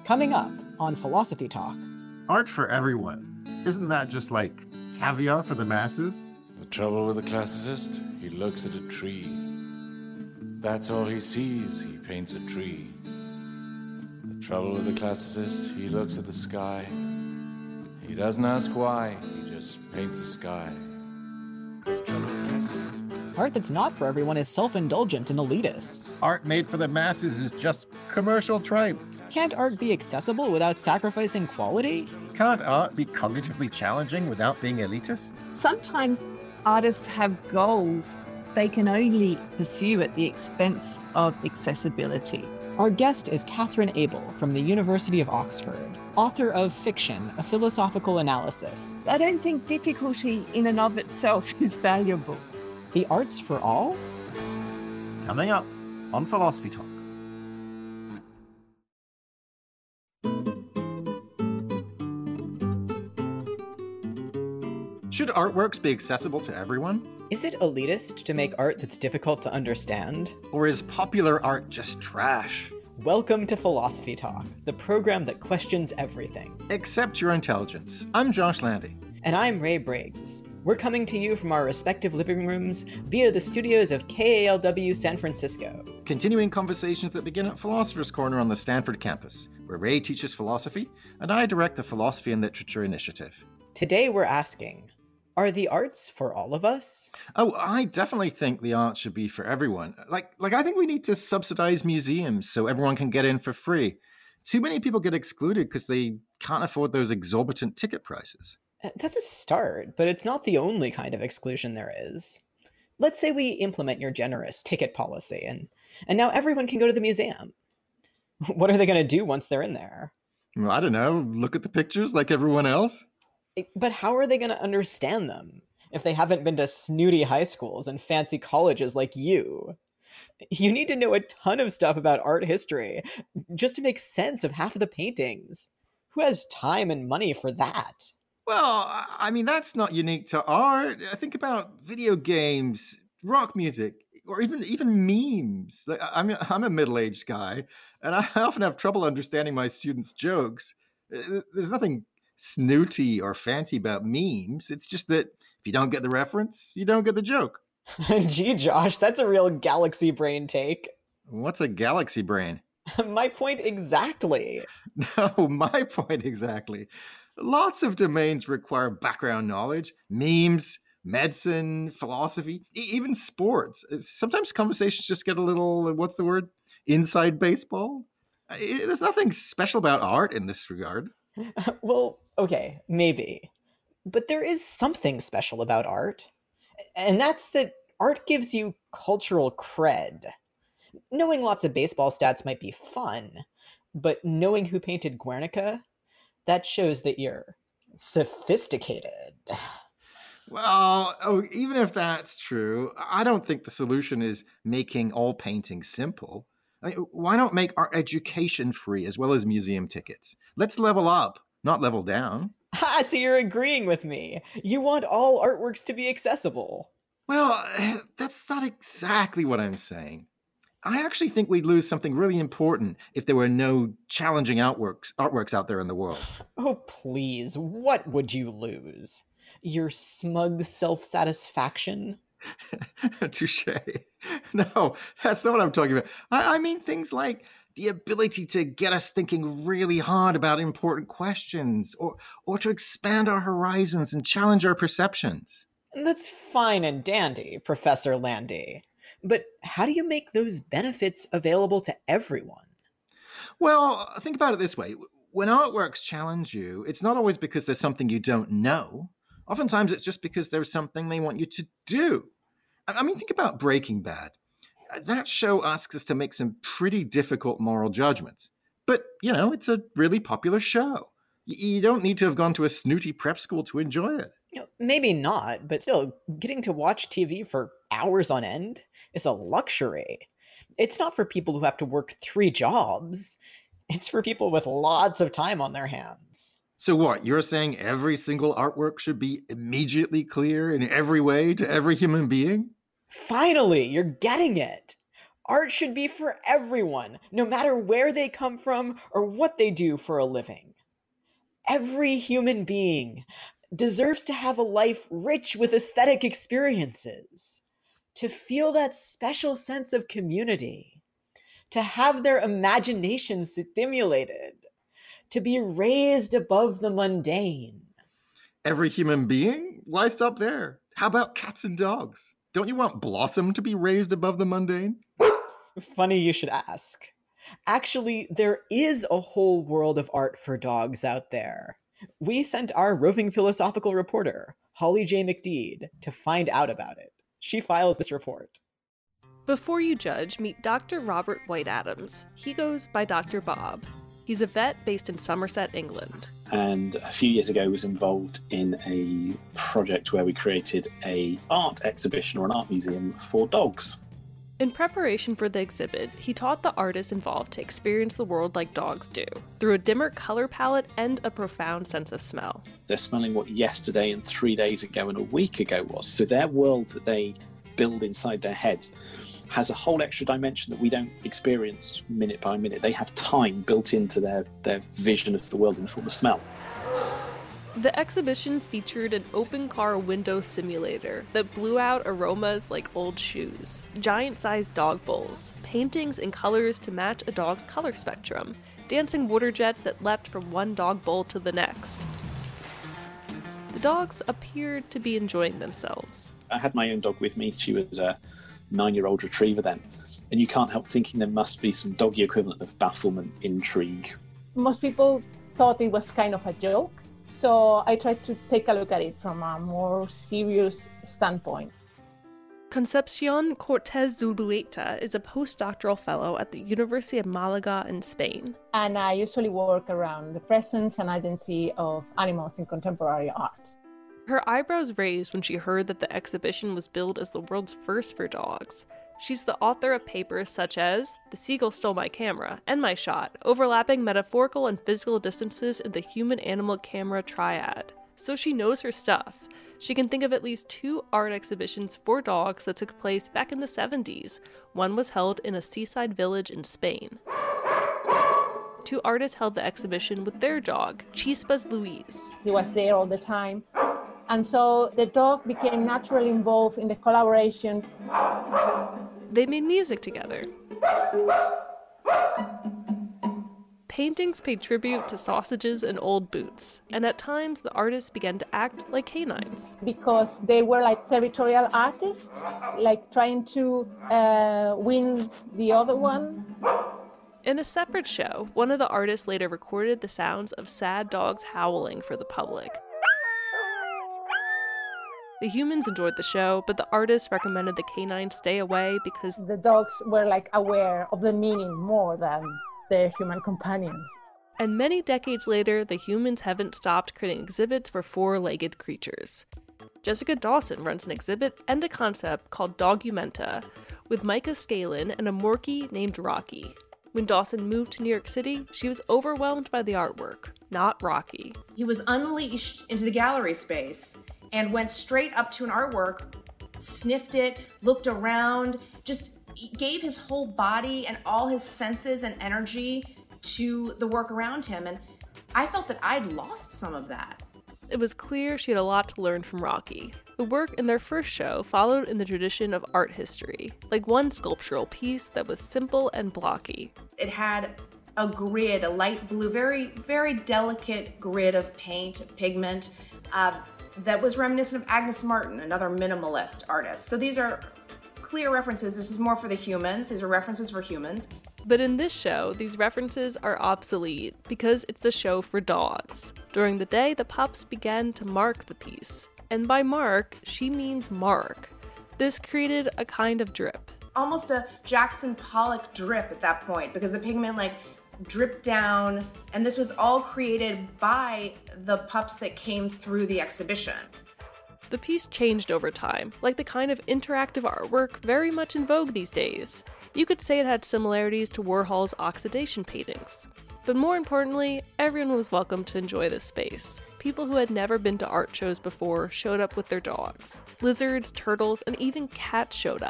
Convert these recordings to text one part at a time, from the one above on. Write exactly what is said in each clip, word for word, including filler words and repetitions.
Coming up on Philosophy Talk. Art for everyone. Isn't that just like caviar for the masses? The trouble with the classicist, he looks at a tree. That's all he sees, he paints a tree. The trouble with the classicist, he looks at the sky. He doesn't ask why, he just paints a sky. The trouble with the classicist. Art that's not for everyone is self-indulgent and elitist. Art made for the masses is just commercial tripe. Can't art be accessible without sacrificing quality? Can't art be cognitively challenging without being elitist? Sometimes artists have goals they can only pursue at the expense of accessibility. Our guest is Catherine Abel from the University of Oxford, author of Fiction, A Philosophical Analysis. I don't think difficulty in and of itself is valuable. The Arts for All? Coming up on Philosophy Talk. Should artworks be accessible to everyone? Is it elitist to make art that's difficult to understand? Or is popular art just trash? Welcome to Philosophy Talk, the program that questions everything. Except your intelligence. I'm Josh Landy. And I'm Ray Briggs. We're coming to you from our respective living rooms via the studios of K A L W San Francisco. Continuing conversations that begin at Philosopher's Corner on the Stanford campus, where Ray teaches philosophy and I direct the Philosophy and Literature Initiative. Today we're asking, are the arts for all of us? Oh, I definitely think the arts should be for everyone. Like, like I think we need to subsidize museums so everyone can get in for free. Too many people get excluded because they can't afford those exorbitant ticket prices. That's a start, but it's not the only kind of exclusion there is. Let's say we implement your generous ticket policy, and, and now everyone can go to the museum. What are they going to do once they're in there? Well, I don't know. Look at the pictures like everyone else. But how are they going to understand them if they haven't been to snooty high schools and fancy colleges like you? You need to know a ton of stuff about art history just to make sense of half of the paintings. Who has time and money for that? Well, I mean, that's not unique to art. Think about video games, rock music, or even even memes. Like, I'm, I'm a middle-aged guy, and I often have trouble understanding my students' jokes. There's nothing snooty or fancy about memes. It's just that if you don't get the reference, you don't get the joke. Gee, Josh, that's a real galaxy brain take. What's a galaxy brain? My point exactly. No, my point exactly. Lots of domains require background knowledge, memes, medicine, philosophy, e- even sports. Sometimes conversations just get a little, what's the word? Inside baseball? There's nothing special about art in this regard. Well, okay, maybe. But there is something special about art. And that's that art gives you cultural cred. Knowing lots of baseball stats might be fun, but knowing who painted Guernica, that shows that you're sophisticated. Well, oh, even if that's true, I don't think the solution is making all painting simple. I mean, why not make art education free as well as museum tickets? Let's level up, not level down. Ha, so you're agreeing with me. You want all artworks to be accessible. Well, that's not exactly what I'm saying. I actually think we'd lose something really important if there were no challenging artworks, artworks out there in the world. Oh, please, what would you lose? Your smug self-satisfaction? Touche. No, that's not what I'm talking about. I, I mean things like the ability to get us thinking really hard about important questions, or or to expand our horizons and challenge our perceptions. That's fine and dandy, Professor Landy. But how do you make those benefits available to everyone? Well, think about it this way. When artworks challenge you, it's not always because there's something you don't know. Oftentimes it's just because there's something they want you to do. I mean, think about Breaking Bad. That show asks us to make some pretty difficult moral judgments. But, you know, it's a really popular show. You don't need to have gone to a snooty prep school to enjoy it. You know, maybe not, but still, getting to watch T V for hours on end is a luxury. It's not for people who have to work three jobs. It's for people with lots of time on their hands. So what, you're saying every single artwork should be immediately clear in every way to every human being? Finally, you're getting it. Art should be for everyone, no matter where they come from or what they do for a living. Every human being deserves to have a life rich with aesthetic experiences, to feel that special sense of community, to have their imagination stimulated, to be raised above the mundane. Every human being? Why stop there? How about cats and dogs? Don't you want Blossom to be raised above the mundane? Funny you should ask. Actually, there is a whole world of art for dogs out there. We sent our roving philosophical reporter, Holly J. McDeed, to find out about it. She files this report. Before you judge, meet Doctor Robert White Adams. He goes by Doctor Bob. He's a vet based in Somerset, England. And a few years ago was involved in a project where we created a art exhibition or an art museum for dogs. In preparation for the exhibit, he taught the artists involved to experience the world like dogs do, through a dimmer color palette and a profound sense of smell. They're smelling what yesterday and three days ago and a week ago was. So their world that they build inside their heads has a whole extra dimension that we don't experience minute by minute. They have time built into their, their vision of the world in the form of smell. The exhibition featured an open car window simulator that blew out aromas like old shoes, giant-sized dog bowls, paintings in colors to match a dog's color spectrum, dancing water jets that leapt from one dog bowl to the next. The dogs appeared to be enjoying themselves. I had my own dog with me. She was a nine-year-old retriever then, and you can't help thinking there must be some doggy equivalent of bafflement, intrigue. Most people thought it was kind of a joke. So I tried to take a look at it from a more serious standpoint. Concepcion Cortez Zulueta is a postdoctoral fellow at the University of Malaga in Spain. And I usually work around the presence and agency of animals in contemporary art. Her eyebrows raised when she heard that the exhibition was billed as the world's first for dogs. She's the author of papers such as The Seagull Stole My Camera and My Shot, overlapping metaphorical and physical distances in the human-animal camera triad. So she knows her stuff. She can think of at least two art exhibitions for dogs that took place back in the seventies. One was held in a seaside village in Spain. Two artists held the exhibition with their dog, Chispas Luis. He was there all the time. And so the dog became naturally involved in the collaboration. They made music together. Paintings paid tribute to sausages and old boots, and at times the artists began to act like canines. Because they were like territorial artists, like trying to uh, win the other one. In a separate show, one of the artists later recorded the sounds of sad dogs howling for the public. The humans enjoyed the show, but the artists recommended the canines stay away because the dogs were like aware of the meaning more than their human companions. And many decades later, the humans haven't stopped creating exhibits for four-legged creatures. Jessica Dawson runs an exhibit and a concept called Dogumenta, with Micah Scalin and a Morkie named Rocky. When Dawson moved to New York City, she was overwhelmed by the artwork, not Rocky. He was unleashed into the gallery space and went straight up to an artwork, sniffed it, looked around, just gave his whole body and all his senses and energy to the work around him. And I felt that I'd lost some of that. It was clear she had a lot to learn from Rocky. The work in their first show followed in the tradition of art history, like one sculptural piece that was simple and blocky. It had a grid, a light blue, very, very delicate grid of paint, of pigment, uh, that was reminiscent of Agnes Martin, another minimalist artist. So these are clear references. This is more for the humans. These are references for humans. But in this show, these references are obsolete because it's a show for dogs. During the day, the pups began to mark the piece. And by mark, she means mark. This created a kind of drip. Almost a Jackson Pollock drip at that point, because the pigment like dripped down, and this was all created by the pups that came through the exhibition. The piece changed over time, like the kind of interactive artwork very much in vogue these days. You could say it had similarities to Warhol's oxidation paintings. But more importantly, everyone was welcome to enjoy this space. People who had never been to art shows before showed up with their dogs. Lizards, turtles, and even cats showed up.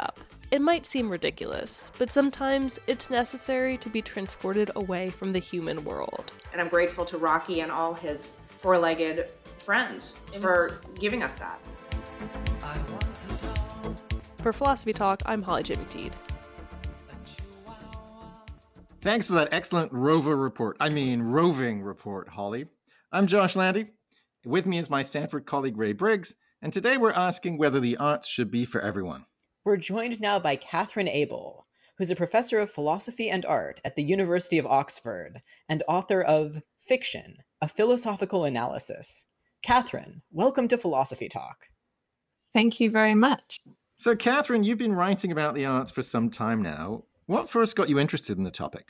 It might seem ridiculous, but sometimes it's necessary to be transported away from the human world. And I'm grateful to Rocky and all his four-legged friends for giving us that. For Philosophy Talk, I'm Holly J. McTeed. Thanks for that excellent rover report. I mean, roving report, Holly. I'm Josh Landy. With me is my Stanford colleague, Ray Briggs. And today we're asking whether the arts should be for everyone. We're joined now by Catherine Abel, who's a professor of philosophy and art at the University of Oxford and author of Fiction, A Philosophical Analysis. Catherine, welcome to Philosophy Talk. Thank you very much. So, Catherine, you've been writing about the arts for some time now. What first got you interested in the topic?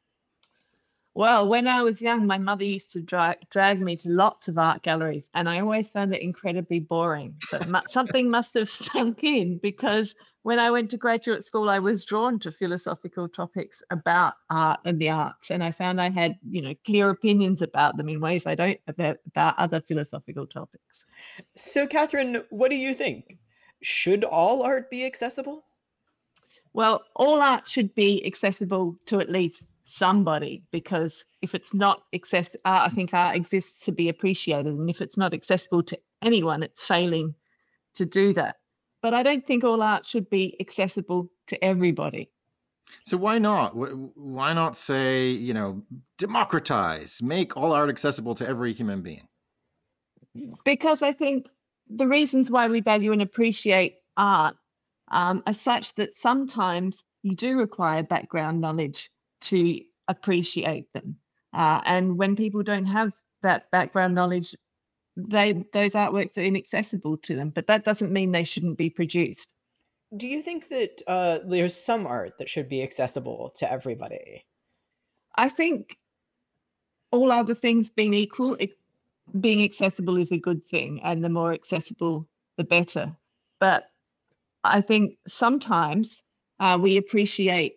Well, when I was young, my mother used to dra- drag me to lots of art galleries, and I always found it incredibly boring. But mu- something must have sunk in, because when I went to graduate school, I was drawn to philosophical topics about art and the arts, and I found I had, you know, clear opinions about them in ways I don't about, about other philosophical topics. So, Catherine, what do you think? Should all art be accessible? Well, all art should be accessible to at least somebody, because if it's not access, art, I think art exists to be appreciated, and if it's not accessible to anyone, it's failing to do that. But I don't think all art should be accessible to everybody. So why not? Why not say, you know, democratize, make all art accessible to every human being? Because I think the reasons why we value and appreciate art um, are such that sometimes you do require background knowledge to appreciate them. Uh, and when people don't have that background knowledge, they those artworks are inaccessible to them. But that doesn't mean they shouldn't be produced. Do you think that uh, there's some art that should be accessible to everybody? I think all other things being equal, it, being accessible is a good thing, and the more accessible, the better. But I think sometimes uh, we appreciate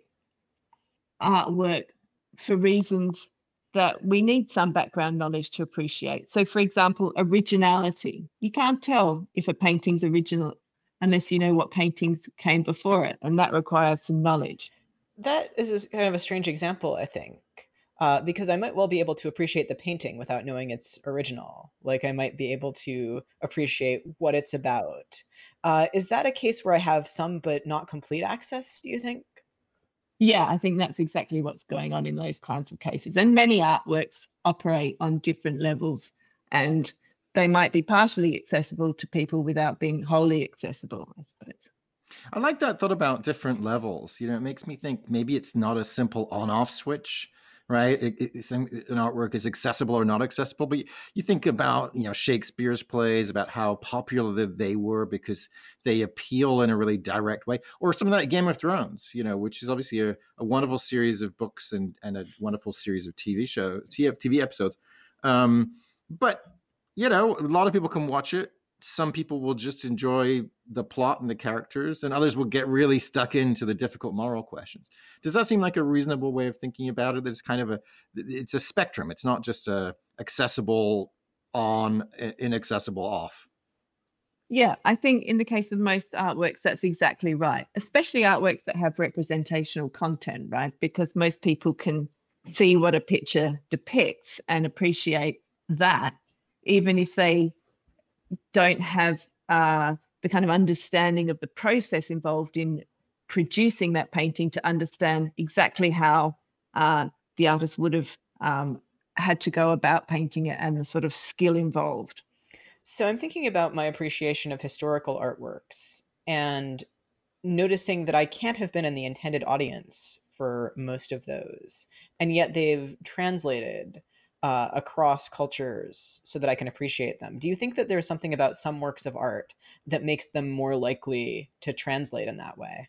artwork for reasons that we need some background knowledge to appreciate. So, for example, originality. You can't tell if a painting's original unless you know what paintings came before it, and that requires some knowledge. That is kind of a strange example, I think, uh, because I might well be able to appreciate the painting without knowing it's original. Like, I might be able to appreciate what it's about. Uh, is that a case where I have some but not complete access, do you think? Yeah, I think that's exactly what's going on in those kinds of cases. And many artworks operate on different levels, and they might be partially accessible to people without being wholly accessible, I suppose. I like that thought about different levels. You know, it makes me think maybe it's not a simple on-off switch, right? It, it, an artwork is accessible or not accessible, but you, you think about, you know, Shakespeare's plays, about how popular they were because they appeal in a really direct way, or something like Game of Thrones, you know, which is obviously a, a wonderful series of books and, and a wonderful series of T V shows, T V episodes. Um, but, you know, a lot of people can watch it. Some people will just enjoy the plot and the characters, and others will get really stuck into the difficult moral questions. Does that seem like a reasonable way of thinking about it? That it's kind of a, it's a spectrum. It's not just a accessible on, inaccessible off. Yeah, I think in the case of most artworks, that's exactly right, especially artworks that have representational content, right? Because most people can see what a picture depicts and appreciate that, even if they don't have uh, the kind of understanding of the process involved in producing that painting to understand exactly how uh, the artist would have um, had to go about painting it and the sort of skill involved. So I'm thinking about my appreciation of historical artworks and noticing that I can't have been in the intended audience for most of those, and yet they've translated Uh, across cultures so that I can appreciate them. Do you think that there's something about some works of art that makes them more likely to translate in that way?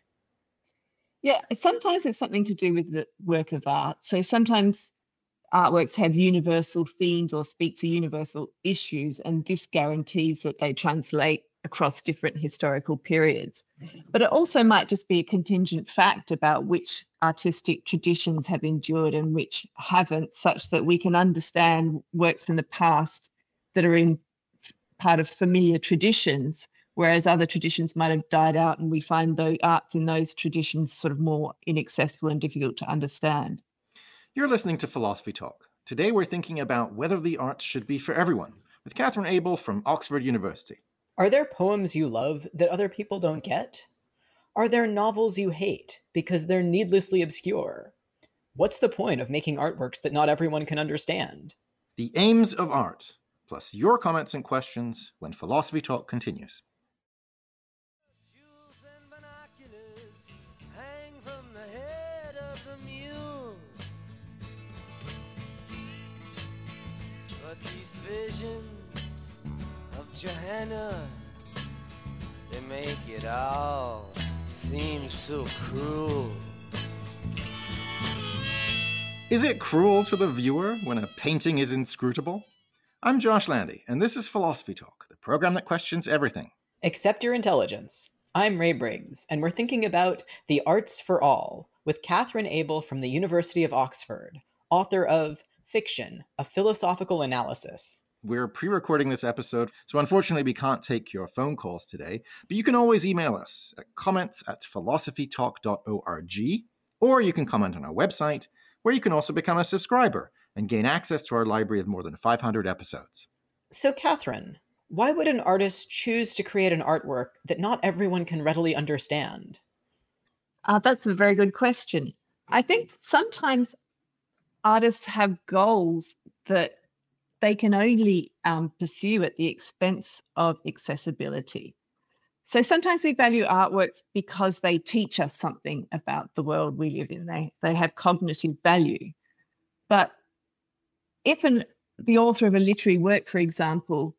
Yeah, sometimes it's something to do with the work of art. So sometimes artworks have universal themes or speak to universal issues, and this guarantees that they translate across different historical periods. But it also might just be a contingent fact about which artistic traditions have endured and which haven't, such that we can understand works from the past that are in part of familiar traditions whereas other traditions might have died out, and we find the arts in those traditions sort of more inaccessible and difficult to understand. You're listening to Philosophy Talk. Today we're thinking about whether the arts should be for everyone, with Catherine Abel from Oxford University. Are there poems you love that other people don't get? Are there novels you hate because they're needlessly obscure? What's the point of making artworks that not everyone can understand? The aims of art, plus your comments and questions when Philosophy Talk continues. Jewels and binoculars hang from the head of the mule. But these visions of Johanna, they make it all seem so cruel. Is it cruel to the viewer when a painting is inscrutable? I'm Josh Landy, and this is Philosophy Talk, the program that questions everything. Accept your intelligence. I'm Ray Briggs, and we're thinking about The Arts for All with Catherine Abel from the University of Oxford, author of Fiction, A Philosophical Analysis. We're pre-recording this episode, so unfortunately we can't take your phone calls today, but you can always email us at comments at philosophy talk dot org, or you can comment on our website, where you can also become a subscriber and gain access to our library of more than five hundred episodes. So, Catherine, why would an artist choose to create an artwork that not everyone can readily understand? Uh, that's a very good question. I think sometimes artists have goals that they can only um, pursue at the expense of accessibility. So sometimes we value artworks because they teach us something about the world we live in. They, they have cognitive value. But if an, the author of a literary work, for example,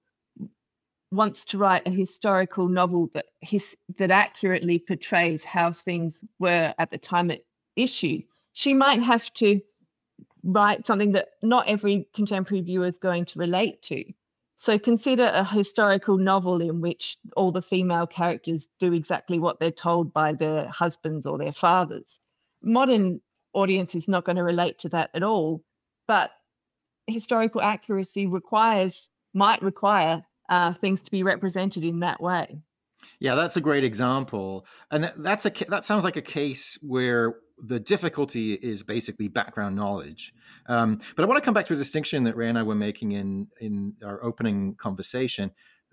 wants to write a historical novel that his, that accurately portrays how things were at the time it issued, she might have to write something that not every contemporary viewer is going to relate to. So consider a historical novel in which all the female characters do exactly what they're told by their husbands or their fathers. Modern audience is not going to relate to that at all, but historical accuracy requires, might require uh, things to be represented in that way. Yeah, that's a great example. And that's a that sounds like a case where the difficulty is basically background knowledge. Um, but I want to come back to a distinction that Ray and I were making in, in our opening conversation.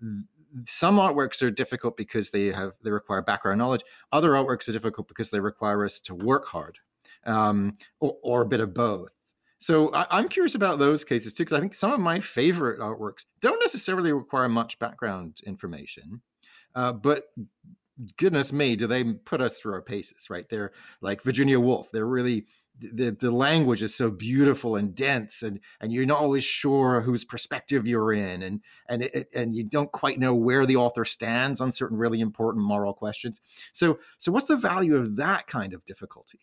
Some artworks are difficult because they have they require background knowledge. Other artworks are difficult because they require us to work hard, um, or, or a bit of both. So I, I'm curious about those cases too, because I think some of my favorite artworks don't necessarily require much background information. Uh, but goodness me, do they put us through our paces, right? They're like Virginia Woolf. They're really, the, the language is so beautiful and dense, and, and you're not always sure whose perspective you're in, and, and, it, and you don't quite know where the author stands on certain really important moral questions. So, so what's the value of that kind of difficulty?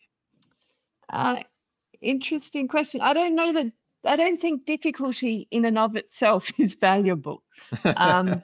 Uh, interesting question. I don't know that, I don't think difficulty in and of itself is valuable. Um,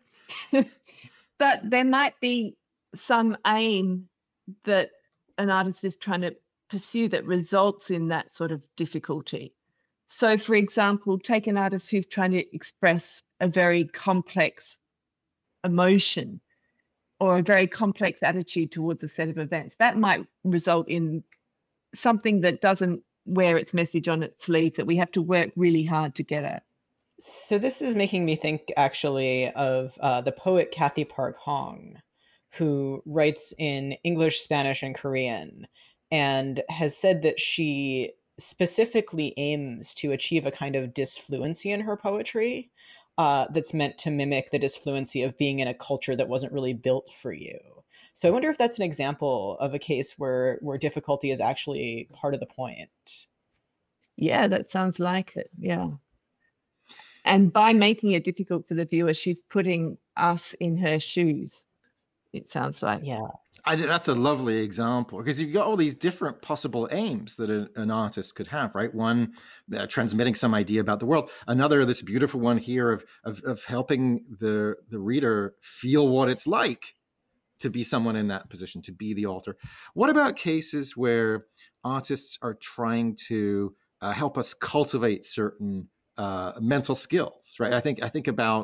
But there might be some aim that an artist is trying to pursue that results in that sort of difficulty. So, for example, take an artist who's trying to express a very complex emotion or a very complex attitude towards a set of events. That might result in something that doesn't wear its message on its sleeve, that we have to work really hard to get at. So this is making me think, actually, of uh, the poet Cathy Park Hong, who writes in English, Spanish, and Korean, and has said that she specifically aims to achieve a kind of disfluency in her poetry uh, that's meant to mimic the disfluency of being in a culture that wasn't really built for you. So I wonder if that's an example of a case where, where difficulty is actually part of the point. Yeah, that sounds like it, yeah. And by making it difficult for the viewer, she's putting us in her shoes, it sounds like. Yeah. I, that's a lovely example, because you've got all these different possible aims that a, an artist could have, right? One, uh, transmitting some idea about the world. Another, this beautiful one here of, of, of helping the, the reader feel what it's like to be someone in that position, to be the author. What about cases where artists are trying to uh, help us cultivate certain Uh, mental skills, right? I think I think about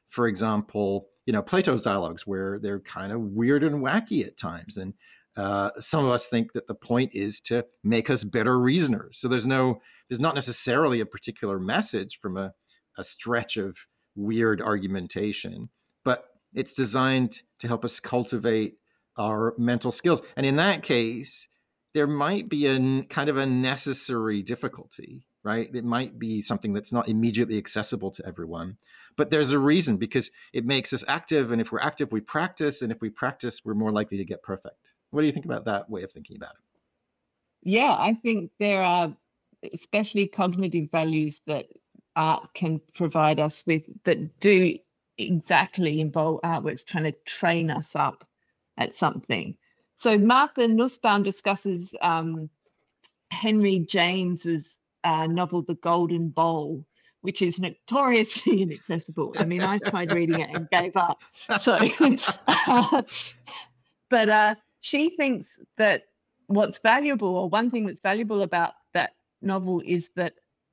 for example, you know, Plato's dialogues, where they're kind of weird and wacky at times. And uh, some of us think that the point is to make us better reasoners. So there's no, there's not necessarily a particular message from a, a stretch of weird argumentation, but it's designed to help us cultivate our mental skills. And in that case, there might be a kind of a necessary difficulty, right? It might be something that's not immediately accessible to everyone, but there's a reason, because it makes us active. And if we're active, we practice. And if we practice, we're more likely to get perfect. What do you think about that way of thinking about it? Yeah, I think there are especially cognitive values that art can provide us with that do exactly involve artworks trying to train us up at something. So Martha Nussbaum discusses um, Henry James's uh, novel, The Golden Bowl, which is notoriously inaccessible. I mean, I tried reading it and gave up. So, uh, but uh, she thinks that what's valuable, or one thing that's valuable about that novel, is that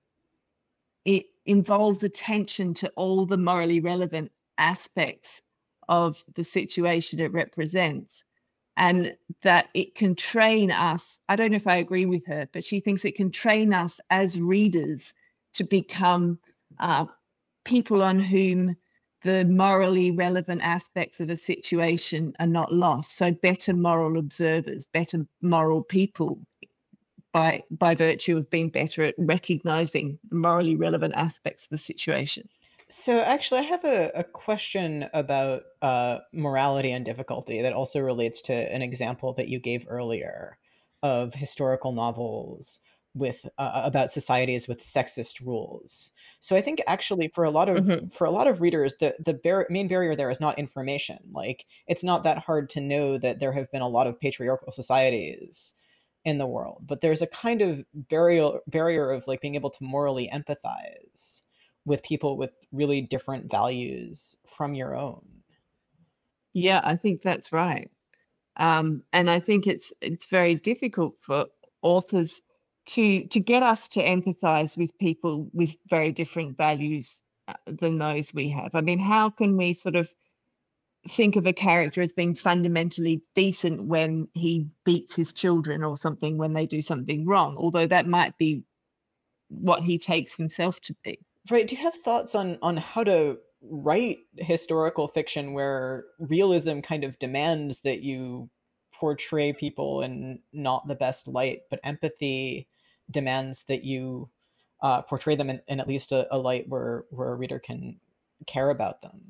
it involves attention to all the morally relevant aspects of the situation it represents, and that it can train us. I don't know if I agree with her, but she thinks it can train us as readers to become uh, people on whom the morally relevant aspects of a situation are not lost. So better moral observers, better moral people, by by virtue of being better at recognizing the morally relevant aspects of the situation. So actually, I have a, a question about uh, morality and difficulty that also relates to an example that you gave earlier of historical novels with uh, about societies with sexist rules. So I think actually for a lot of Mhm. for a lot of readers, the the bar- main barrier there is not information. Like, it's not that hard to know that there have been a lot of patriarchal societies in the world, but there's a kind of barrier barrier of like being able to morally empathize with people with really different values from your own. Yeah, I think that's right. Um, and I think it's it's very difficult for authors to to get us to empathize with people with very different values uh, than those we have. I mean, how can we sort of think of a character as being fundamentally decent when he beats his children or something when they do something wrong, although that might be what he takes himself to be? Right. Do you have thoughts on on how to write historical fiction where realism kind of demands that you portray people in not the best light, but empathy demands that you uh, portray them in, in at least a, a light where where a reader can care about them?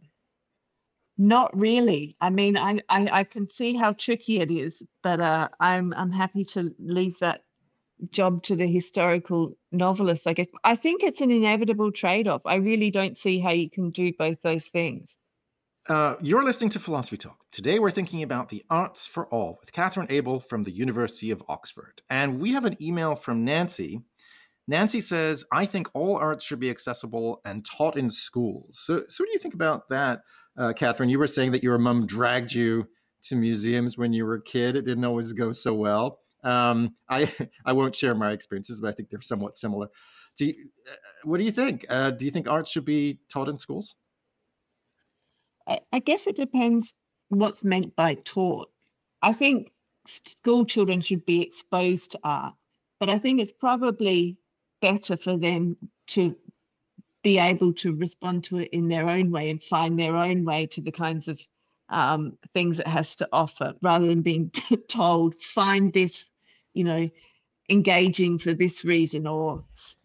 Not really. I mean, I, I, I can see how tricky it is, but uh, I'm I'm happy to leave that job to the historical novelist, I guess. I think it's an inevitable trade-off. I really don't see how you can do both those things. Uh, you're listening to Philosophy Talk. Today we're thinking about the arts for all with Catherine Abel from the University of Oxford. And we have an email from Nancy. Nancy says, I think all arts should be accessible and taught in schools. So, so what do you think about that, uh, Catherine? You were saying that your mom dragged you to museums when you were a kid. It didn't always go so well. Um, I I won't share my experiences, but I think they're somewhat similar. Do you, uh, what do you think? Uh, do you think arts should be taught in schools? I, I guess it depends what's meant by taught. I think school children should be exposed to art, but I think it's probably better for them to be able to respond to it in their own way and find their own way to the kinds of um, things it has to offer, rather than being t- told, find this, you know, engaging for this reason. Or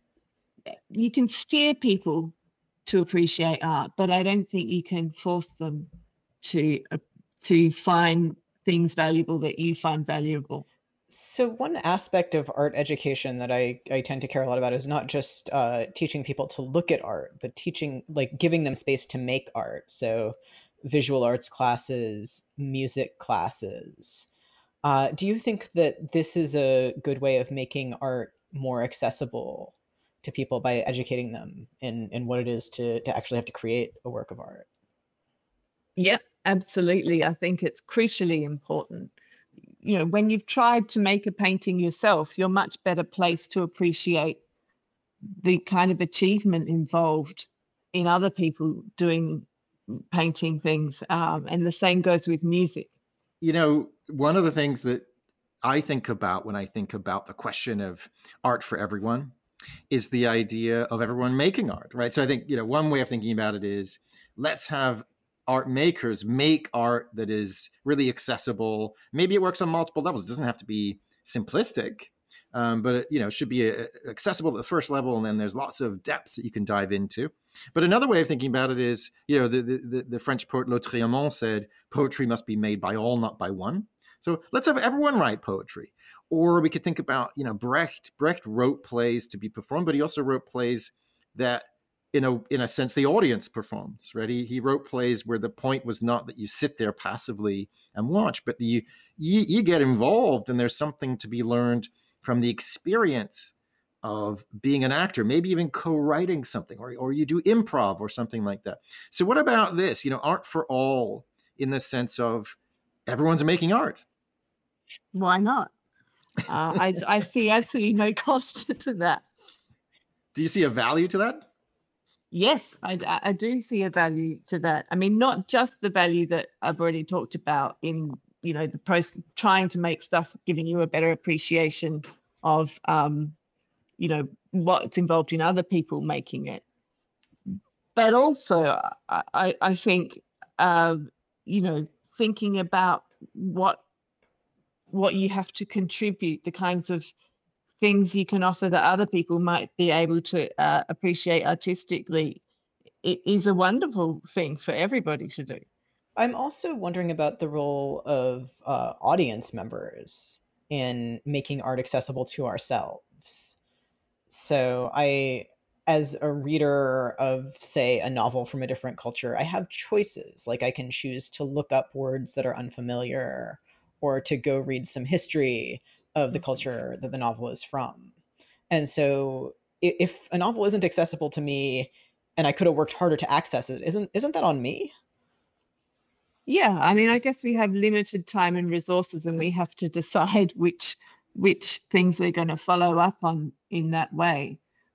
you can steer people to appreciate art, but I don't think you can force them to uh, to find things valuable that you find valuable. So one aspect of art education that I, I tend to care a lot about is not just uh, teaching people to look at art, but teaching, like giving them space to make art. So visual arts classes, music classes. Uh, do you think that this is a good way of making art more accessible to people by educating them in, in what it is to, to actually have to create a work of art? Yeah, absolutely. I think it's crucially important. You know, when you've tried to make a painting yourself, you're much better placed to appreciate the kind of achievement involved in other people doing painting things. Um, and the same goes with music. You know, one of the things that I think about when I think about the question of art for everyone is the idea of everyone making art, right? So I think, you know, one way of thinking about it is let's have art makers make art that is really accessible. Maybe it works on multiple levels. It doesn't have to be simplistic, um, but it, you know, should be a, accessible at the first level, and then there's lots of depths that you can dive into. But another way of thinking about it is, you know, the the, the French poet Lautréamont said, "Poetry must be made by all, not by one." So let's have everyone write poetry. Or we could think about, you know, Brecht. Brecht wrote plays to be performed, but he also wrote plays that, in a in a sense, the audience performs, right? He, he wrote plays where the point was not that you sit there passively and watch, but you, you you get involved, and there's something to be learned from the experience of being an actor, maybe even co-writing something, or or you do improv or something like that. So what about this? You know, art for all, in the sense of everyone's making art. Why not? Uh, I I see absolutely no cost to that. Do you see a value to that? Yes, I, I do see a value to that. I mean, not just the value that I've already talked about in, you know, the process, trying to make stuff, giving you a better appreciation of, um, you know, what's involved in other people making it. But also, I, I, I think, uh, you know, thinking about what what you have to contribute, the kinds of things you can offer that other people might be able to uh, appreciate artistically, it is a wonderful thing for everybody to do. I'm also wondering about the role of uh, audience members in making art accessible to ourselves. So I, as a reader of, say, a novel from a different culture, I have choices. Like I can choose to look up words that are unfamiliar, or to go read some history of the culture that the novel is from. And so if a novel isn't accessible to me and I could have worked harder to access it, isn't isn't that on me? Yeah, I mean, I guess we have limited time and resources, and we have to decide which which things we're going to follow up on in that way.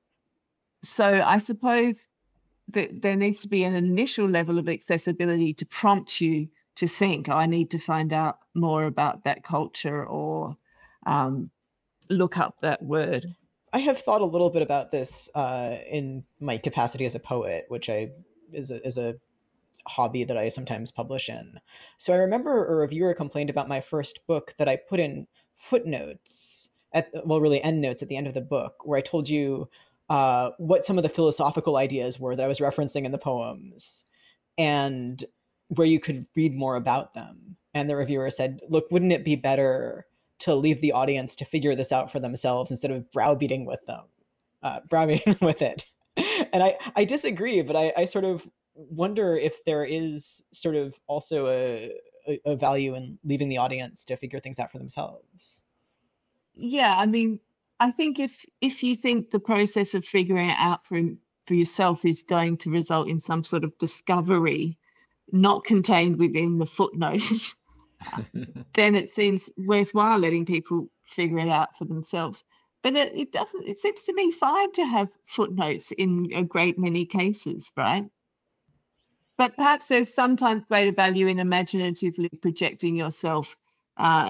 So I suppose that there needs to be an initial level of accessibility to prompt you to think, oh, I need to find out more about that culture, or um, look up that word. I have thought a little bit about this uh, in my capacity as a poet, which I is a, is a hobby that I sometimes publish in. So I remember a reviewer complained about my first book that I put in footnotes, at, well, really endnotes at the end of the book, where I told you uh, what some of the philosophical ideas were that I was referencing in the poems, and where you could read more about them. And the reviewer said, look, wouldn't it be better to leave the audience to figure this out for themselves instead of browbeating with them, uh, browbeating with it? And I, I disagree, but I, I sort of wonder if there is sort of also a, a, a value in leaving the audience to figure things out for themselves. Yeah, I mean, I think if if you think the process of figuring it out for, for yourself is going to result in some sort of discovery not contained within the footnotes, then it seems worthwhile letting people figure it out for themselves. But it, it doesn't, it seems to me fine to have footnotes in a great many cases, right? But perhaps there's sometimes greater value in imaginatively projecting yourself uh,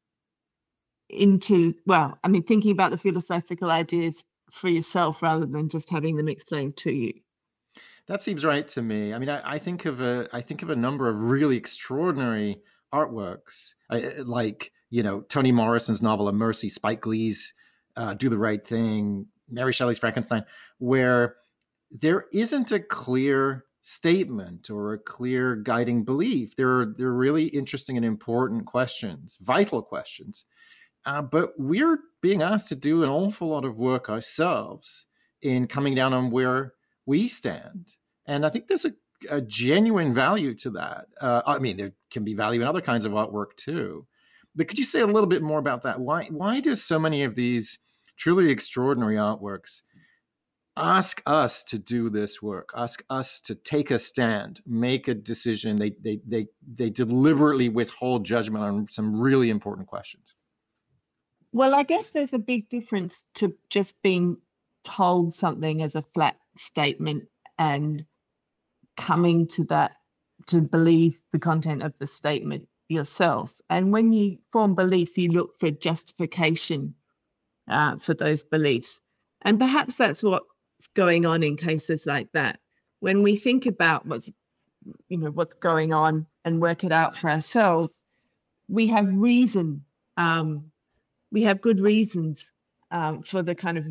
into, well, I mean, thinking about the philosophical ideas for yourself rather than just having them explained to you. That seems right to me. I mean, I, I think of a I think of a number of really extraordinary artworks, I, like, you know, Toni Morrison's novel *A Mercy*, Spike Lee's uh, *Do the Right Thing*, Mary Shelley's *Frankenstein*, where there isn't a clear statement or a clear guiding belief. There are there are really interesting and important questions, vital questions, uh, but we're being asked to do an awful lot of work ourselves in coming down on where we stand. And I think there's a, a genuine value to that. Uh, I mean, there can be value in other kinds of artwork too. But could you say a little bit more about that? Why, why do so many of these truly extraordinary artworks ask us to do this work, ask us to take a stand, make a decision? They, they, they, they deliberately withhold judgment on some really important questions. Well, I guess there's a big difference to just being told something as a flat statement and coming to that to believe the content of the statement yourself. And when you form beliefs, you look for justification uh, for those beliefs. And perhaps that's what's going on in cases like that. When we think about what's, you know, what's going on and work it out for ourselves, we have reason, um, we have good reasons um, for the kind of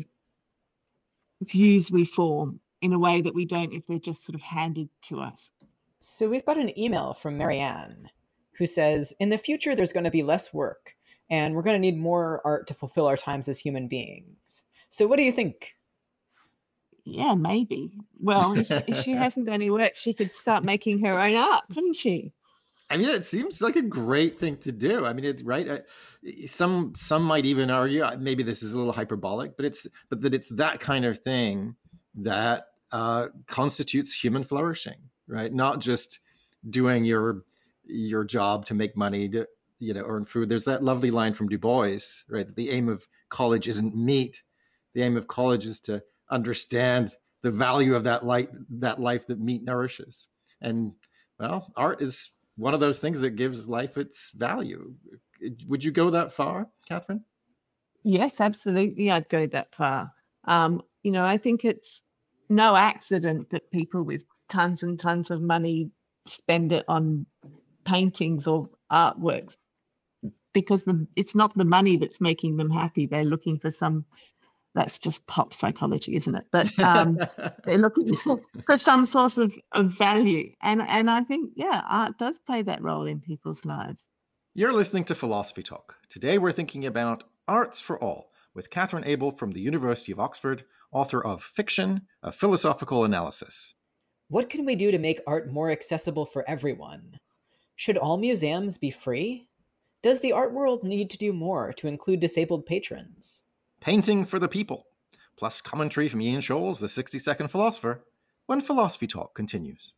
views we form in a way that we don't if they're just sort of handed to us. So we've got an email from Marianne who says, in the future, there's going to be less work and we're going to need more art to fulfill our times as human beings. So what do you think? Yeah, maybe. Well, if, if she hasn't got any work, she could start making her own art, couldn't she? I mean, it seems like a great thing to do. I mean, it's right. Uh, some some might even argue, maybe this is a little hyperbolic, but it's but that it's that kind of thing that uh, constitutes human flourishing, right? Not just doing your your job to make money, to, you know, earn food. There's that lovely line from Du Bois, right? That the aim of college isn't meat. The aim of college is to understand the value of that light, that life that meat nourishes. And well, art is one of those things that gives life its value. Would you go that far, Catherine? Yes, absolutely. I'd go that far. Um, you know, I think it's no accident that people with tons and tons of money spend it on paintings or artworks, because the, it's not the money that's making them happy. They're looking for some, that's just pop psychology, isn't it? But um, they're looking for some source of, of value. And, and I think, yeah, art does play that role in people's lives. You're listening to Philosophy Talk. Today we're thinking about Arts for All with Catherine Abel from the University of Oxford, author of Fiction, A Philosophical Analysis. What can we do to make art more accessible for everyone? Should all museums be free? Does the art world need to do more to include disabled patrons? Painting for the people, plus commentary from Ian Scholes, the sixty-second philosopher, when Philosophy Talk continues.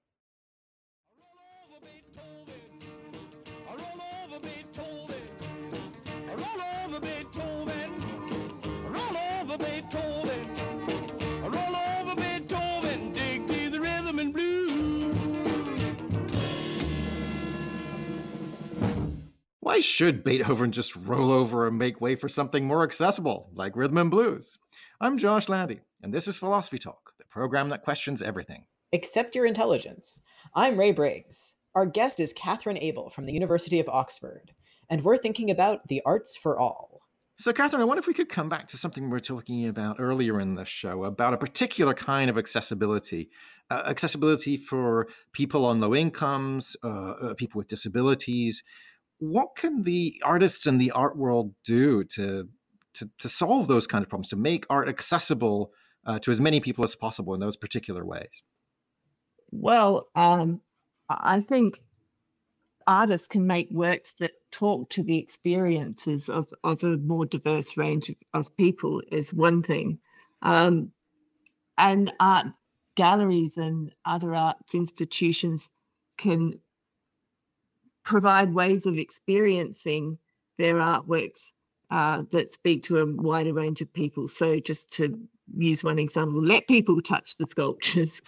Why should Beethoven just roll over and make way for something more accessible, like rhythm and blues? I'm Josh Landy, and this is Philosophy Talk, the program that questions everything. Accept your intelligence. I'm Ray Briggs. Our guest is Catherine Abel from the University of Oxford, and we're thinking about the arts for all. So, Catherine, I wonder if we could come back to something we were talking about earlier in the show, about a particular kind of accessibility. Uh, accessibility for people on low incomes, uh, uh, people with disabilities. What can the artists and the art world do to, to, to solve those kind of problems, to make art accessible uh, to as many people as possible in those particular ways? Well, um, I think artists can make works that talk to the experiences of, of a more diverse range of, of people is one thing. Um, and art galleries and other arts institutions can provide ways of experiencing their artworks uh, that speak to a wider range of people. So just to use one example, let people touch the sculptures.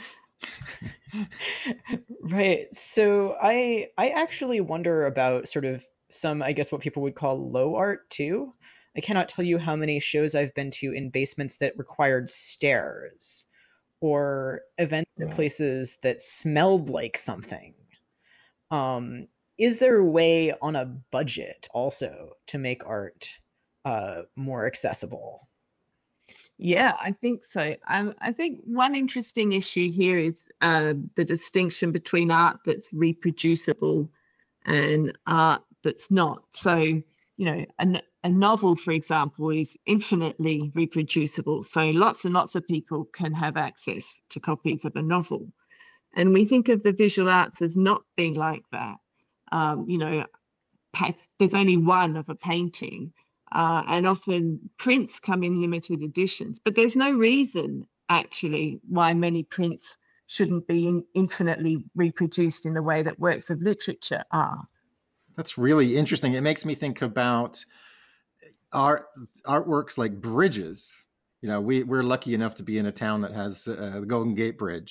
Right. So I I actually wonder about sort of some, I guess, what people would call low art too. I cannot tell you how many shows I've been to in basements that required stairs, or events at Right. places that smelled like something. Um, is there a way on a budget also to make art uh, more accessible? Yeah, I think so. Um, I think one interesting issue here is uh, the distinction between art that's reproducible and art that's not. So, you know, a, n- a novel, for example, is infinitely reproducible. So lots and lots of people can have access to copies of a novel. And we think of the visual arts as not being like that. Um, you know, pa- there's only one of a painting. Uh, and often prints come in limited editions, but there's no reason actually why many prints shouldn't be in, infinitely reproduced in the way that works of literature are. That's really interesting. It makes me think about art artworks like bridges. You know, we, we're lucky enough to be in a town that has uh, the Golden Gate Bridge,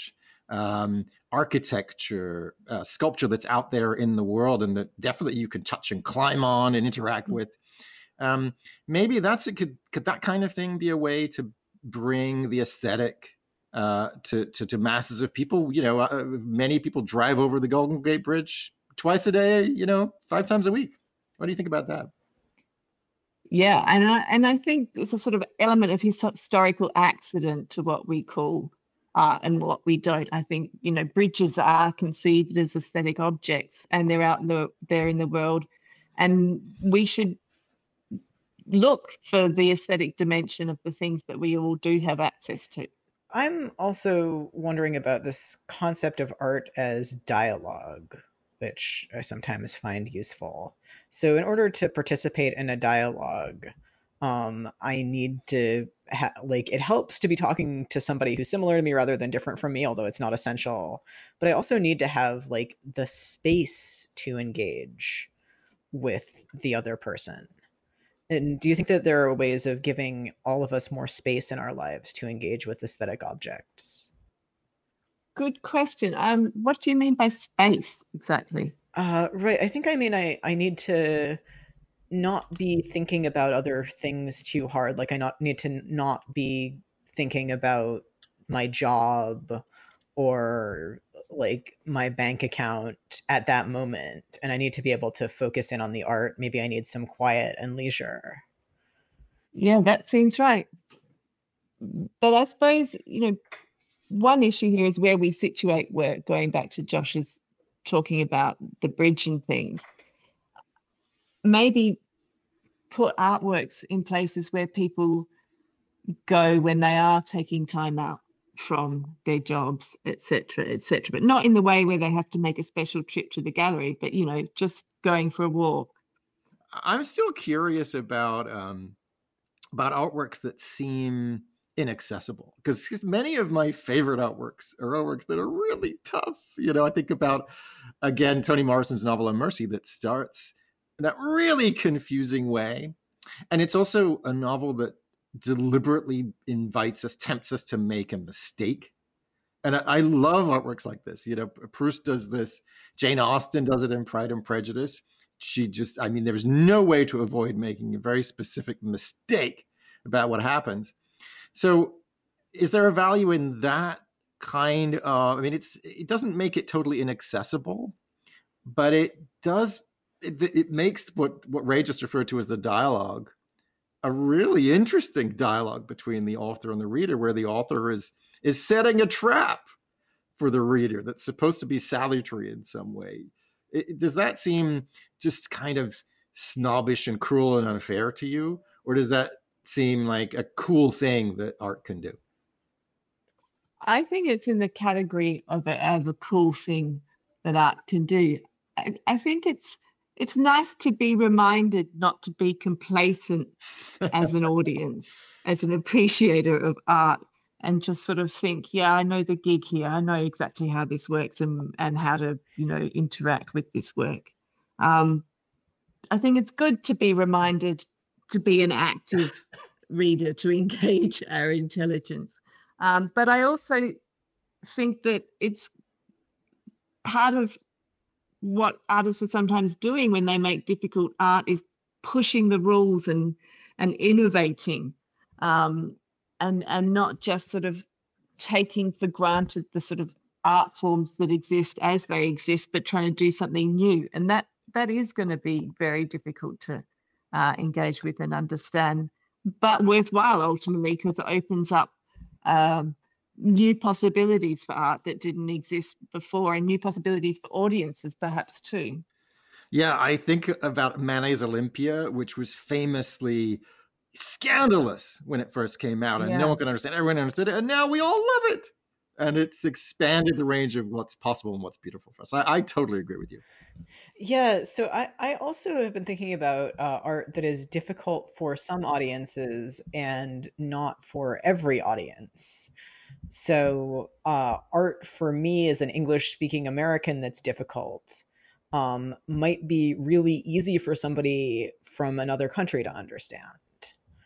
um, architecture, uh, sculpture that's out there in the world and that definitely you can touch and climb on and interact with. Um, maybe that's it. Could could that kind of thing be a way to bring the aesthetic uh, to, to to masses of people? You know, uh, many people drive over the Golden Gate Bridge twice a day. You know, five times a week. What do you think about that? Yeah, and I and I think there's a sort of element of his historical accident to what we call art and what we don't. I think, you know, bridges are conceived as aesthetic objects, and they're out in the they're in the world, and we should look for the aesthetic dimension of the things that we all do have access to. I'm also wondering about this concept of art as dialogue, which I sometimes find useful. So in order to participate in a dialogue, um, I need to, ha- like, it helps to be talking to somebody who's similar to me rather than different from me, although it's not essential. But I also need to have, like, the space to engage with the other person. And do you think that there are ways of giving all of us more space in our lives to engage with aesthetic objects? Good question. Um, what do you mean by space exactly? Uh, right. I think I mean I, I need to not be thinking about other things too hard. Like I not need to not be thinking about my job or like my bank account at that moment. And I need to be able to focus in on the art. Maybe I need some quiet and leisure. Yeah, that seems right. But I suppose, you know, one issue here is where we situate work, going back to Josh's talking about the bridge and things. Maybe put artworks in places where people go when they are taking time out from their jobs, et cetera, et cetera. But not in the way where they have to make a special trip to the gallery, but, you know, just going for a walk. I'm still curious about um, about artworks that seem inaccessible, because many of my favorite artworks are artworks that are really tough. You know, I think about, again, Toni Morrison's novel *A Mercy* that starts in that really confusing way. And it's also a novel that deliberately invites us, tempts us to make a mistake. And I, I love artworks like this. You know, Proust does this. Jane Austen does it in *Pride and Prejudice*. She just, I mean, there's no way to avoid making a very specific mistake about what happens. So is there a value in that kind of, I mean, it's it doesn't make it totally inaccessible, but it does, it, it makes what, what Ray just referred to as the dialogue a really interesting dialogue between the author and the reader, where the author is is setting a trap for the reader that's supposed to be salutary in some way. It, does that seem just kind of snobbish and cruel and unfair to you? Or does that seem like a cool thing that art can do? I think it's in the category of a, of a cool thing that art can do. I, I think it's it's nice to be reminded not to be complacent as an audience, as an appreciator of art, and just sort of think, yeah, I know the gig here. I know exactly how this works and, and how to, you know, interact with this work. Um, I think it's good to be reminded to be an active reader, to engage our intelligence. Um, but I also think that it's part of what artists are sometimes doing when they make difficult art is pushing the rules and and innovating, um, and and not just sort of taking for granted the sort of art forms that exist as they exist, but trying to do something new. And that that is going to be very difficult to uh, engage with and understand, but worthwhile ultimately, because it opens up um, new possibilities for art that didn't exist before, and new possibilities for audiences perhaps too. Yeah, I think about Manet's Olympia, which was famously scandalous when it first came out, and Yeah. no one could understand. Everyone understood it, and now we all love it. And it's expanded the range of what's possible and what's beautiful for us. I, I totally agree with you. Yeah, so I, I also have been thinking about uh, art that is difficult for some audiences and not for every audience. So uh, art for me as an English-speaking American that's difficult um, might be really easy for somebody from another country to understand.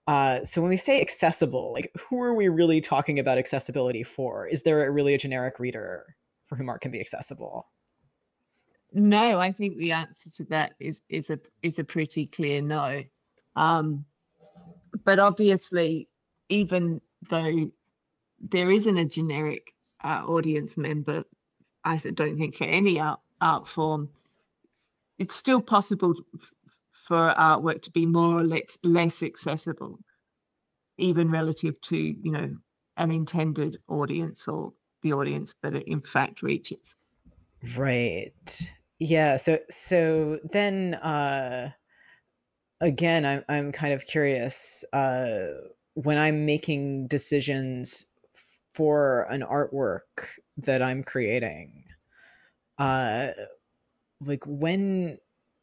Uh, so when we say accessible, like who are we really talking about accessibility for? Is there a, really a generic reader for whom art can be accessible? No, I think the answer to that is is a is a pretty clear no. Um, but obviously, even though there isn't a generic uh, audience member, I don't think for any art, art form, it's still possible for artwork to be more or less less accessible, even relative to, you know, an intended audience or the audience that it in fact reaches. Right. Yeah. So so then uh, again, I'm I'm kind of curious uh, when I'm making decisions for an artwork that I'm creating. Uh, like when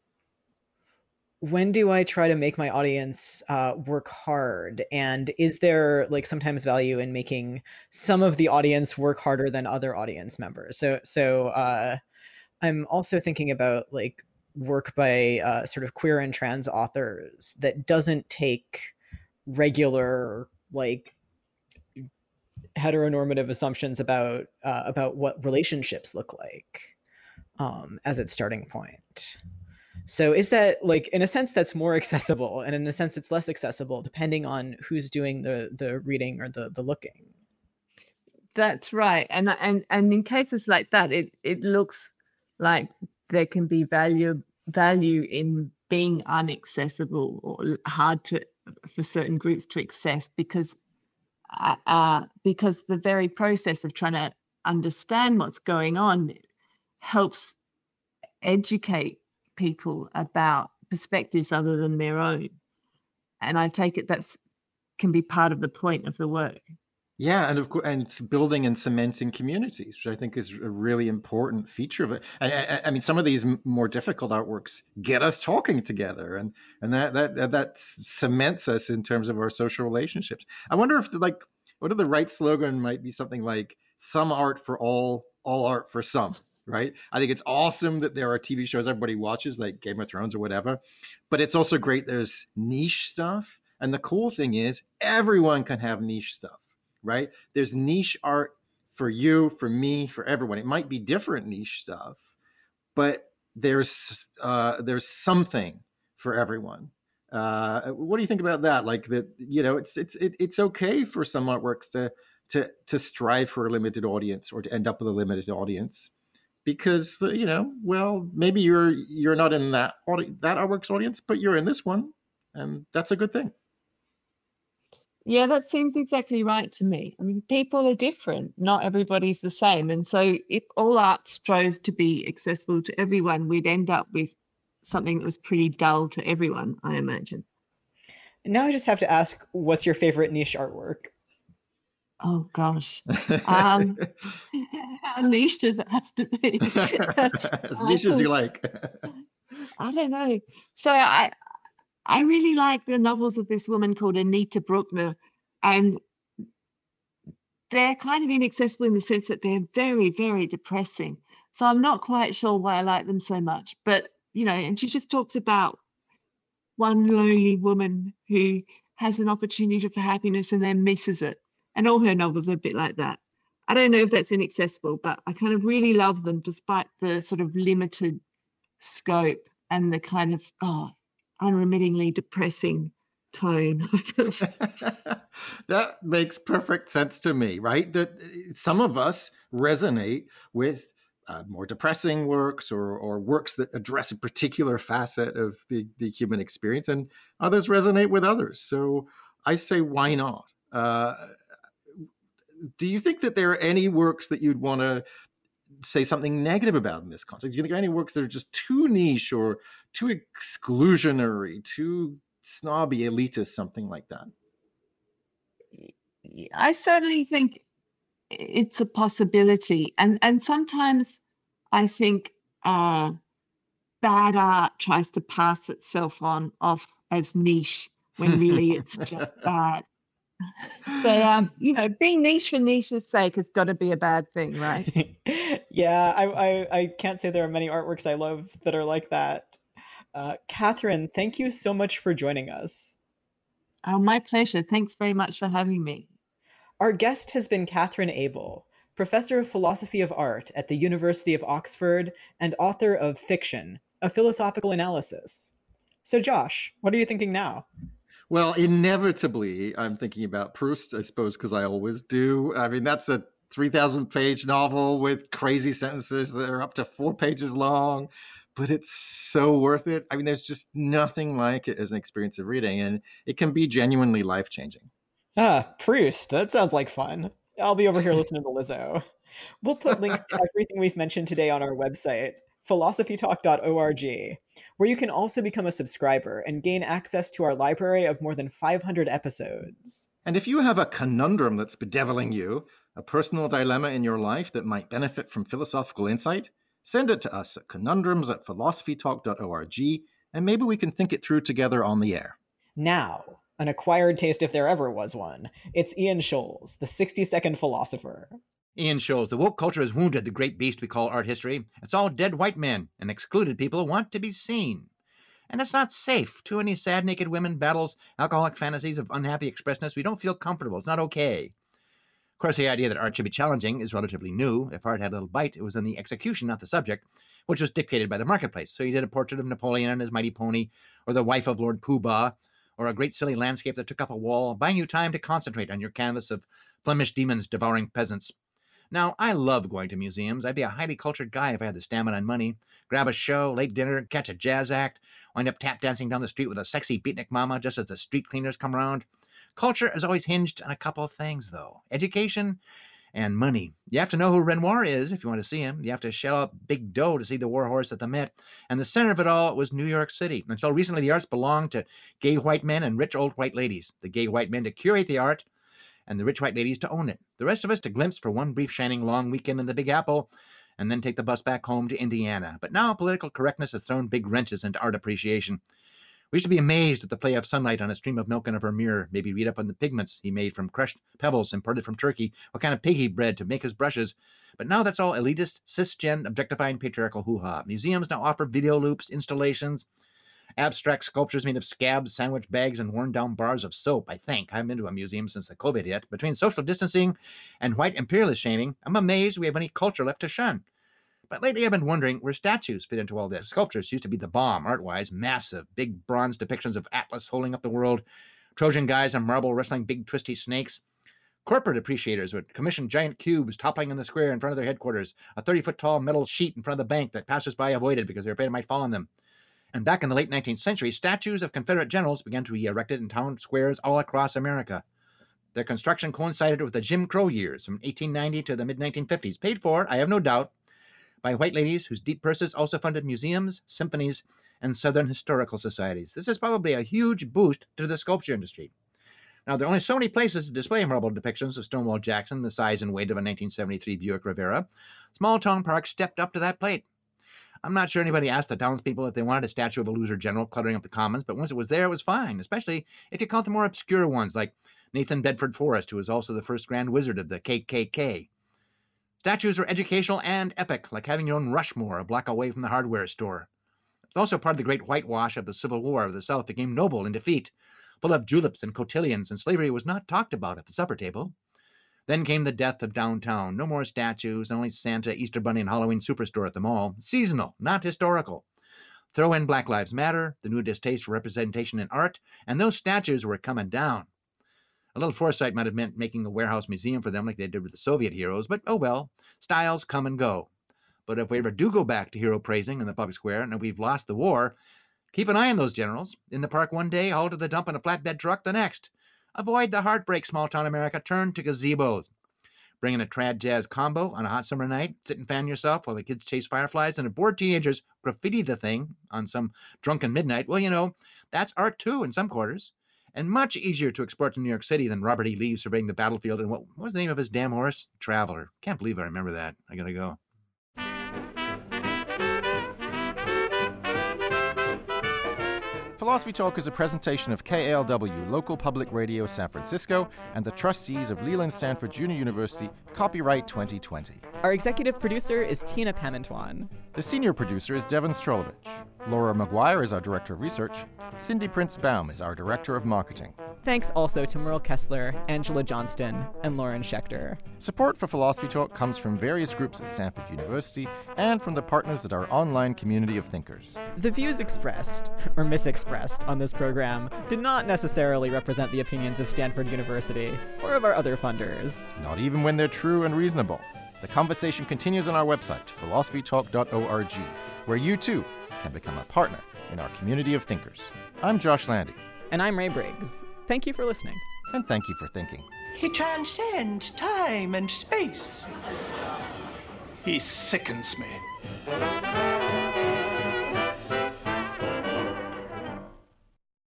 when do I try to make my audience uh, work hard? And is there like sometimes value in making some of the audience work harder than other audience members? So so uh, I'm also thinking about like work by uh, sort of queer and trans authors that doesn't take regular like heteronormative assumptions about uh, about what relationships look like um, as its starting point. So is that like in a sense that's more accessible, and in a sense it's less accessible depending on who's doing the the reading or the the looking? That's right. And and and in cases like that, it it looks like there can be value value in being inaccessible or hard to for certain groups to access, because uh, uh, because the very process of trying to understand what's going on helps educate people about perspectives other than their own. And I take it that's can be part of the point of the work. Yeah, and of course, and it's building and cementing communities, which I think is a really important feature of it. And I, I mean, some of these more difficult artworks get us talking together, and and that that that cements us in terms of our social relationships. I wonder if, like, what if the right slogan might be something like "Some art for all, all art for some." Right? I think it's awesome that there are T V shows everybody watches, like Game of Thrones or whatever, but it's also great there's niche stuff. And the cool thing is, everyone can have niche stuff. Right? There's niche art for you, for me, for everyone. It might be different niche stuff, but there's uh, there's something for everyone. Uh, what do you think about that? Like that, you know, it's it's it, it's okay for some artworks to to to strive for a limited audience or to end up with a limited audience, because you know, well, maybe you're you're not in that audi- that artwork's audience, but you're in this one, and that's a good thing. Yeah, that seems exactly right to me. I mean, people are different. Not everybody's the same. And so if all art strove to be accessible to everyone, we'd end up with something that was pretty dull to everyone, I imagine. Now I just have to ask, what's your favorite niche artwork? Oh, gosh. Um, how niche does it have to be? As niche as you like. I don't know. So I... I really like the novels of this woman called Anita Bruckner, and they're kind of inaccessible in the sense that they're very, very depressing. So I'm not quite sure why I like them so much. But, you know, and she just talks about one lonely woman who has an opportunity for happiness and then misses it. And all her novels are a bit like that. I don't know if that's inaccessible, but I kind of really love them despite the sort of limited scope and the kind of, oh, unremittingly depressing tone. That makes perfect sense to me, right? That some of us resonate with uh, more depressing works or, or works that address a particular facet of the, the human experience, and others resonate with others. So I say, why not? Uh, do you think that there are any works that you'd want to say something negative about in this context? Do you think there are any works that are just too niche or too exclusionary, too snobby, elitist, something like that? I certainly think it's a possibility. And and sometimes I think uh, bad art tries to pass itself on off as niche when really it's just bad. But, um, you know, being niche for niche's sake has got to be a bad thing, right? Yeah, I, I, I can't say there are many artworks I love that are like that. Uh, Catherine, thank you so much for joining us. Oh, my pleasure. Thanks very much for having me. Our guest has been Catherine Abel, Professor of Philosophy of Art at the University of Oxford and author of Fiction, A Philosophical Analysis. So Josh, what are you thinking now? Well, inevitably, I'm thinking about Proust, I suppose, because I always do. I mean, that's a three thousand page novel with crazy sentences that are up to four pages long, but it's so worth it. I mean, there's just nothing like it as an experience of reading, and it can be genuinely life-changing. Ah, Proust. That sounds like fun. I'll be over here listening to Lizzo. We'll put links to everything we've mentioned today on our website, philosophy talk dot org, where you can also become a subscriber and gain access to our library of more than five hundred episodes. And if you have a conundrum that's bedeviling you, a personal dilemma in your life that might benefit from philosophical insight, send it to us at conundrums at philosophy talk dot org, and maybe we can think it through together on the air. Now, an acquired taste if there ever was one. It's Ian Scholes, the sixty-second philosopher. Ian Scholes, the woke culture has wounded the great beast we call art history. It's all dead white men, and excluded people want to be seen. And it's not safe. Too many sad naked women battles alcoholic fantasies of unhappy expressiveness. We don't feel comfortable. It's not okay. Of course, the idea that art should be challenging is relatively new. If art had a little bite, it was in the execution, not the subject, which was dictated by the marketplace. So you did a portrait of Napoleon and his mighty pony, or the wife of Lord Pooh Bah, or a great silly landscape that took up a wall, buying you time to concentrate on your canvas of Flemish demons devouring peasants. Now, I love going to museums. I'd be a highly cultured guy if I had the stamina and money. Grab a show, late dinner, catch a jazz act, wind up tap dancing down the street with a sexy beatnik mama just as the street cleaners come around. Culture is always hinged on a couple of things, though. Education and money. You have to know who Renoir is if you want to see him. You have to shell out big dough to see the war horse at the Met. And the center of it all was New York City. Until recently, the arts belonged to gay white men and rich old white ladies. The gay white men to curate the art, and the rich white ladies to own it. The rest of us to glimpse for one brief shining long weekend in the Big Apple, and then take the bus back home to Indiana. But now political correctness has thrown big wrenches into art appreciation. We should be amazed at the play of sunlight on a stream of milk in a Vermeer, maybe read up on the pigments he made from crushed pebbles imported from Turkey, what kind of pig he bred to make his brushes. But now that's all elitist, cisgen, objectifying patriarchal hoo-ha. Museums now offer video loops, installations, abstract sculptures made of scabs, sandwich bags, and worn-down bars of soap, I think. I haven't been to a museum since the COVID hit. Between social distancing and white imperialist shaming, I'm amazed we have any culture left to shun. But lately I've been wondering where statues fit into all this. Sculptures used to be the bomb, art-wise. Massive, big bronze depictions of Atlas holding up the world, Trojan guys on marble wrestling big twisty snakes. Corporate appreciators would commission giant cubes toppling in the square in front of their headquarters, a thirty-foot-tall metal sheet in front of the bank that passers-by avoided because they were afraid it might fall on them. And back in the late nineteenth century, statues of Confederate generals began to be erected in town squares all across America. Their construction coincided with the Jim Crow years, from eighteen ninety to the mid nineteen fifties, paid for, I have no doubt, by white ladies whose deep purses also funded museums, symphonies, and Southern historical societies. This is probably a huge boost to the sculpture industry. Now, there are only so many places to display marble depictions of Stonewall Jackson, the size and weight of a nineteen seventy-three Buick Rivera. Small Town Park stepped up to that plate. I'm not sure anybody asked the townspeople if they wanted a statue of a loser general cluttering up the commons, but once it was there, it was fine, especially if you count the more obscure ones like Nathan Bedford Forrest, who was also the first Grand Wizard of the K K K. Statues are educational and epic, like having your own Rushmore a block away from the hardware store. It's also part of the great whitewash of the Civil War. The South became noble in defeat, full of juleps and cotillions, and slavery was not talked about at the supper table. Then came the death of downtown. No more statues, only Santa, Easter Bunny, and Halloween Superstore at the mall. Seasonal, not historical. Throw in Black Lives Matter, the new distaste for representation in art, and those statues were coming down. A little foresight might have meant making a warehouse museum for them like they did with the Soviet heroes, but oh well, styles come and go. But if we ever do go back to hero praising in the public square, and if we've lost the war, keep an eye on those generals. In the park one day, haul to the dump in a flatbed truck the next. Avoid the heartbreak, small-town America. Turn to gazebos. Bring in a trad jazz combo on a hot summer night. Sit and fan yourself while the kids chase fireflies, and if bored teenagers graffiti the thing on some drunken midnight, well, you know, that's art too in some quarters. And much easier to export to New York City than Robert E. Lee surveying the battlefield and what, what was the name of his damn horse? Traveler. Can't believe I remember that. I gotta go. Philosophy Talk is a presentation of K A L W, local public radio San Francisco, and the trustees of Leland Stanford Junior University, Copyright twenty twenty. Our executive producer is Tina Pamantwan. The senior producer is Devon Strolovich. Laura Maguire is our director of research. Cindy Prince-Baum is our director of marketing. Thanks also to Merle Kessler, Angela Johnston, and Lauren Schechter. Support for Philosophy Talk comes from various groups at Stanford University and from the partners at our online community of thinkers. The views expressed, or misexpressed, on this program did not necessarily represent the opinions of Stanford University or of our other funders. Not even when they're true and reasonable. The conversation continues on our website, philosophy talk dot org, where you too can become a partner in our community of thinkers. I'm Josh Landy. And I'm Ray Briggs. Thank you for listening. And thank you for thinking. He transcends time and space. He sickens me.